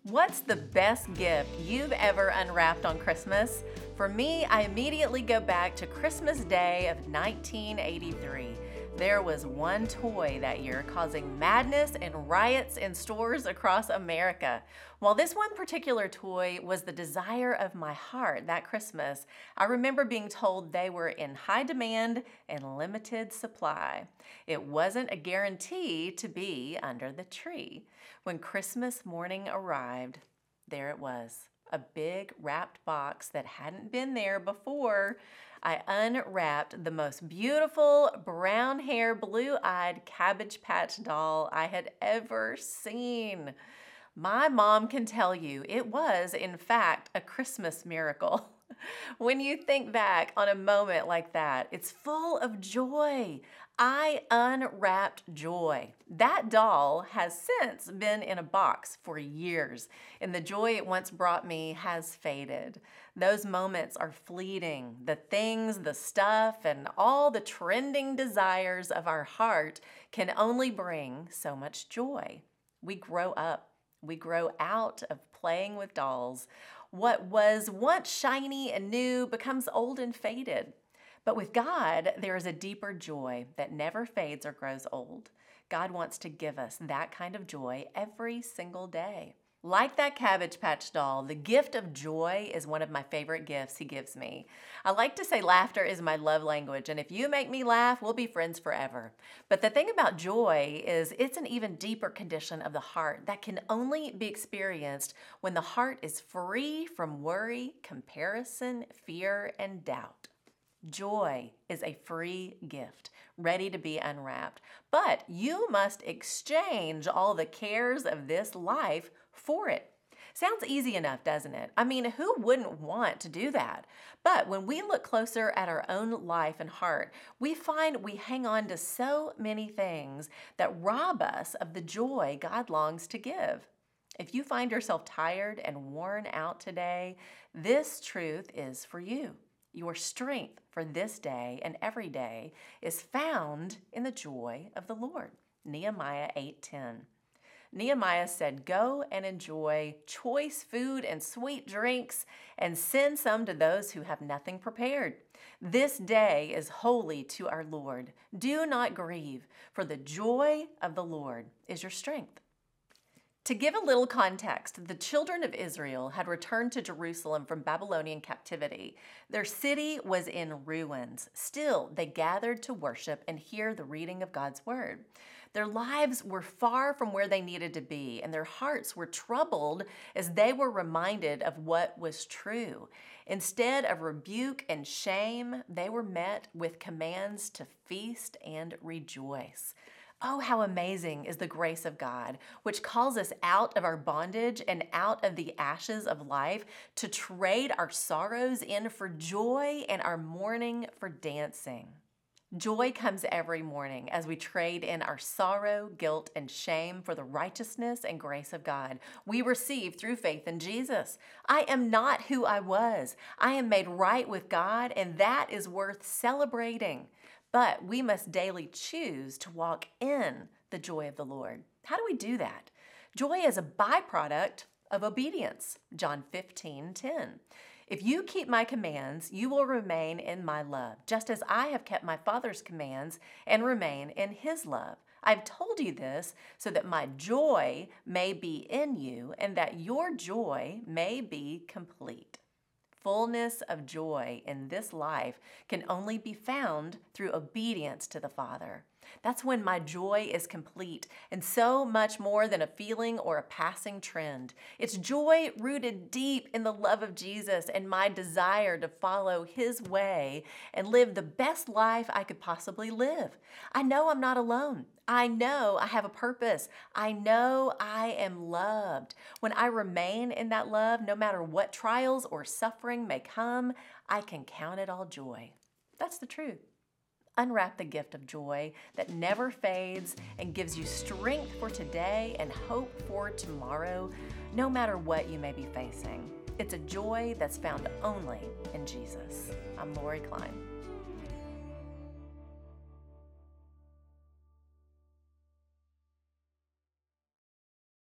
What's the best gift you've ever unwrapped on Christmas? For me, I immediately go back to Christmas Day of 1983. There was one toy that year causing madness and riots in stores across America. While this one particular toy was the desire of my heart that Christmas, I remember being told they were in high demand and limited supply. It wasn't a guarantee to be under the tree. When Christmas morning arrived, there it was, a big wrapped box that hadn't been there before. I unwrapped the most beautiful brown hair, blue-eyed Cabbage Patch doll I had ever seen. My mom can tell you it was, in fact, a Christmas miracle. When you think back on a moment like that, it's full of joy. I unwrapped joy. That doll has since been in a box for years, and the joy it once brought me has faded. Those moments are fleeting. The things, the stuff, and all the trending desires of our heart can only bring so much joy. We grow up. We grow out of playing with dolls. What was once shiny and new becomes old and faded. But with God, there is a deeper joy that never fades or grows old. God wants to give us that kind of joy every single day. Like that Cabbage Patch doll, the gift of joy is one of my favorite gifts He gives me. I like to say laughter is my love language, and if you make me laugh, we'll be friends forever. But the thing about joy is it's an even deeper condition of the heart that can only be experienced when the heart is free from worry, comparison, fear, and doubt. Joy is a free gift, ready to be unwrapped. But you must exchange all the cares of this life for it. Sounds easy enough, doesn't it? I mean, who wouldn't want to do that? But when we look closer at our own life and heart, we find we hang on to so many things that rob us of the joy God longs to give. If you find yourself tired and worn out today, this truth is for you. Your strength for this day and every day is found in the joy of the Lord. Nehemiah 8:10. Nehemiah said, "Go and enjoy choice food and sweet drinks, and send some to those who have nothing prepared. This day is holy to our Lord. Do not grieve, for the joy of the Lord is your strength." To give a little context, the children of Israel had returned to Jerusalem from Babylonian captivity. Their city was in ruins. Still, they gathered to worship and hear the reading of God's word. Their lives were far from where they needed to be, and their hearts were troubled as they were reminded of what was true. Instead of rebuke and shame, they were met with commands to feast and rejoice. Oh, how amazing is the grace of God, which calls us out of our bondage and out of the ashes of life to trade our sorrows in for joy and our mourning for dancing. Joy comes every morning as we trade in our sorrow, guilt, and shame for the righteousness and grace of God we receive through faith in Jesus. I am not who I was. I am made right with God, and that is worth celebrating. But we must daily choose to walk in the joy of the Lord. How do we do that? Joy is a byproduct of obedience. John 15:10. If you keep my commands, you will remain in my love, just as I have kept my Father's commands and remain in his love. I've told you this so that my joy may be in you and that your joy may be complete. Fullness of joy in this life can only be found through obedience to the Father. That's when my joy is complete and so much more than a feeling or a passing trend. It's joy rooted deep in the love of Jesus and my desire to follow his way and live the best life I could possibly live. I know I'm not alone. I know I have a purpose. I know I am loved. When I remain in that love, no matter what trials or suffering may come, I can count it all joy. That's the truth. Unwrap the gift of joy that never fades and gives you strength for today and hope for tomorrow, no matter what you may be facing. It's a joy that's found only in Jesus. I'm Lori Klein.